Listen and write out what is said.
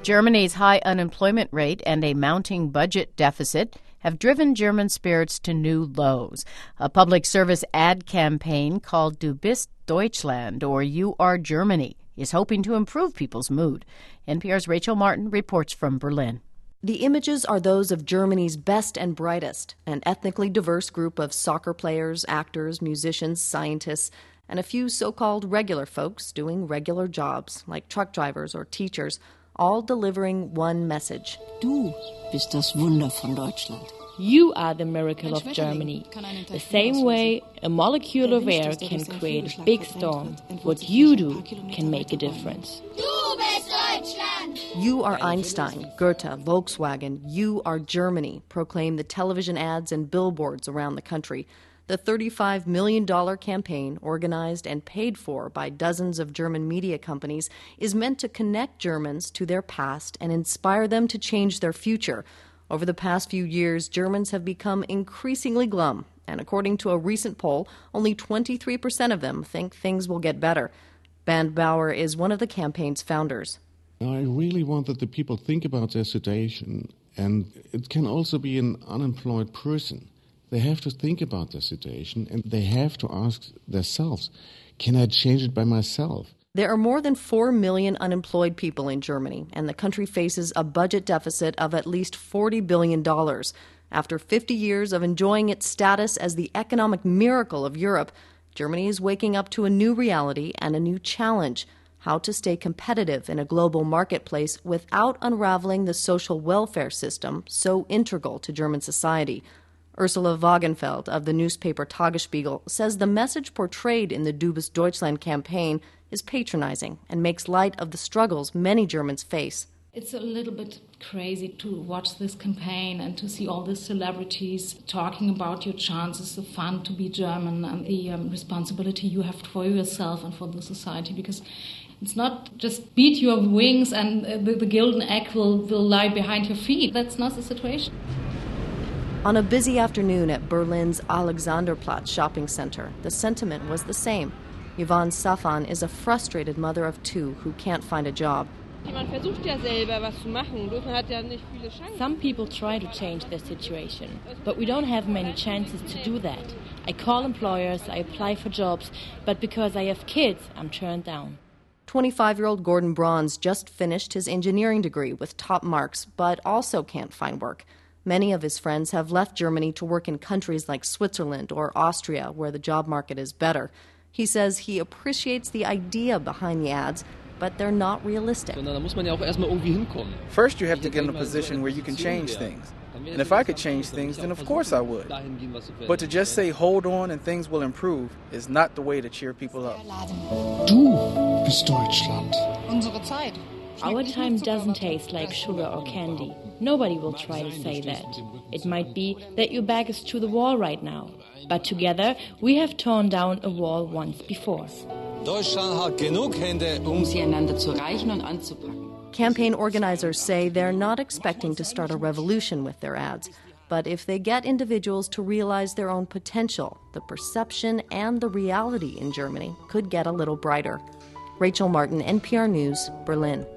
Germany's high unemployment rate and a mounting budget deficit have driven German spirits to new lows. A public service ad campaign called Du bist Deutschland, or You Are Germany, is hoping to improve people's mood. NPR's Rachel Martin reports from Berlin. The images are those of Germany's best and brightest, an ethnically diverse group of soccer players, actors, musicians, scientists, and a few so-called regular folks doing regular jobs, like truck drivers or teachers, all delivering one message. Du bist das Wunder von Deutschland. You are the miracle of Germany. The same way a molecule of air can create a big storm, what you do can make a difference. Du bist Deutschland! You are Einstein, Goethe, Volkswagen, you are Germany, proclaim the television ads and billboards around the country. The $35 million campaign, organized and paid for by dozens of German media companies, is meant to connect Germans to their past and inspire them to change their future. Over the past few years, Germans have become increasingly glum, and according to a recent poll, only 23% of them think things will get better. Bernd Bauer is one of the campaign's founders. I really want that the people think about their situation, and it can also be an unemployed person. They have to think about their situation, and they have to ask themselves, can I change it by myself? There are more than 4 million unemployed people in Germany, and the country faces a budget deficit of at least $40 billion. After 50 years of enjoying its status as the economic miracle of Europe, Germany is waking up to a new reality and a new challenge: how to stay competitive in a global marketplace without unraveling the social welfare system so integral to German society. Ursula Wagenfeld of the newspaper Tagesspiegel says the message portrayed in the Du bist Deutschland campaign is patronizing and makes light of the struggles many Germans face. It's a little bit crazy to watch this campaign and to see all these celebrities talking about your chances, the fun to be German and the responsibility you have for yourself and for the society, because it's not just beat your wings and the golden egg will lie behind your feet. That's not the situation. On a busy afternoon at Berlin's Alexanderplatz shopping center, the sentiment was the same. Yvonne Safan is a frustrated mother of two who can't find a job. Some people try to change their situation, but we don't have many chances to do that. I call employers, I apply for jobs, but because I have kids, I'm turned down. 25-year-old Gordon Bronze just finished his engineering degree with top marks, but also can't find work. Many of his friends have left Germany to work in countries like Switzerland or Austria, where the job market is better. He says he appreciates the idea behind the ads, but they're not realistic. First, you have to get in a position where you can change things. And if I could change things, then of course I would. But to just say, hold on and things will improve, is not the way to cheer people up. Du bist Deutschland. Unsere Zeit. Our time doesn't taste like sugar or candy. Nobody will try to say that. It might be that your back is to the wall right now. But together, we have torn down a wall once before. Deutschland hat genug Hände, Sie einander zu reichen und anzupacken. Campaign organizers say they're not expecting to start a revolution with their ads. But if they get individuals to realize their own potential, the perception and the reality in Germany could get a little brighter. Rachel Martin, NPR News, Berlin.